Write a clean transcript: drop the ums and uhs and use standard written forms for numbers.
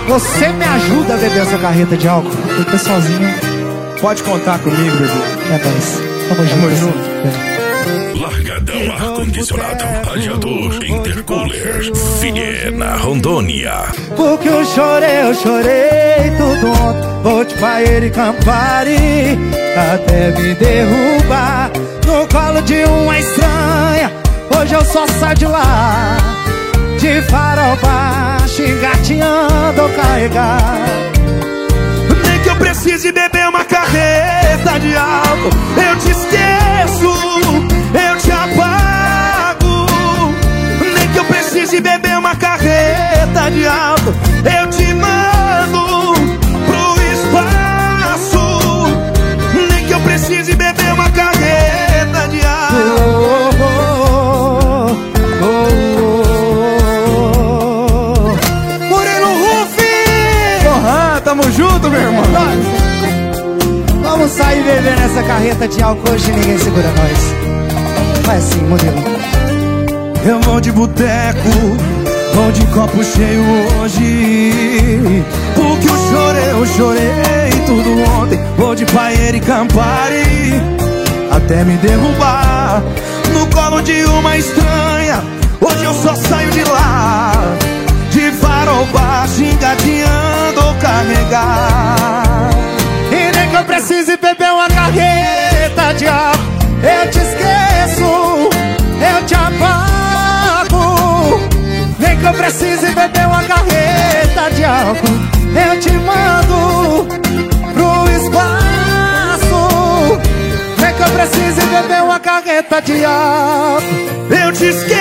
Você me ajuda a beber essa carreta de álcool? Eu tô sozinho. Pode contar comigo, bebê. É nóis. Tamo junto. Largadão, ar-condicionado, radiador, intercooler, Viena, Rondônia. Porque eu chorei tudo ontem. Vou de Baeira e Campari, até me derrubar no colo de uma estranha. Hoje eu só saio de lá, de farol baixo, engateando ou carregar. Nem que eu precise beber uma carreta de álcool, eu te esqueço, eu te apago. Nem que eu precise beber uma carreta de álcool, eu te mando pro espaço. Nem que eu precise beber uma carreta de álcool. Murilo Rufi! Porra, tamo junto, meu irmão. Vamos sair bebendo essa carreta de álcool hoje, ninguém segura nós. Vai assim, Murilo. Eu vou de boteco, vou de copo cheio hoje. Porque eu chorei tudo ontem. Vou de Baeira e Campari, até me derrubar no colo de uma estranha. Hoje eu só saio de lá, de farol baixo, engateando ou carregar. E nem que eu precise beber uma carreta de álcool, eu te esqueço, eu te apago. Nem que eu precise beber uma carreta de álcool, eu te mando pro espaço. Nem que eu precise beber uma carreta de álcool, eu te esqueço.